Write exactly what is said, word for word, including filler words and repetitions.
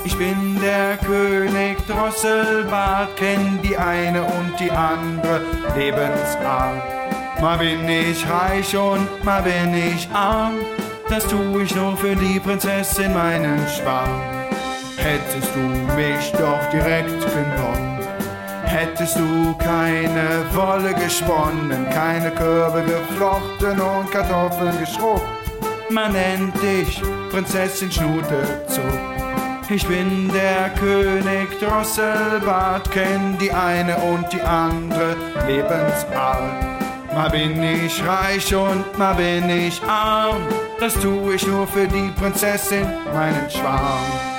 Ich bin der König Drosselbart, kenn die eine und die andere Lebensart. Mal bin ich reich und mal bin ich arm, das tu ich nur für die Prinzessin, meinen Schwarm. Hättest du mich doch direkt genommen, hättest du keine Wolle gesponnen, keine Körbe geflochten und Kartoffeln geschrubbt. Man nennt dich Prinzessin Schnutezuck. Ich bin der König Drosselbart, kenn die eine und die andere Lebensart. Mal bin ich reich und mal bin ich arm, das tu ich nur für die Prinzessin, meinen Schwarm.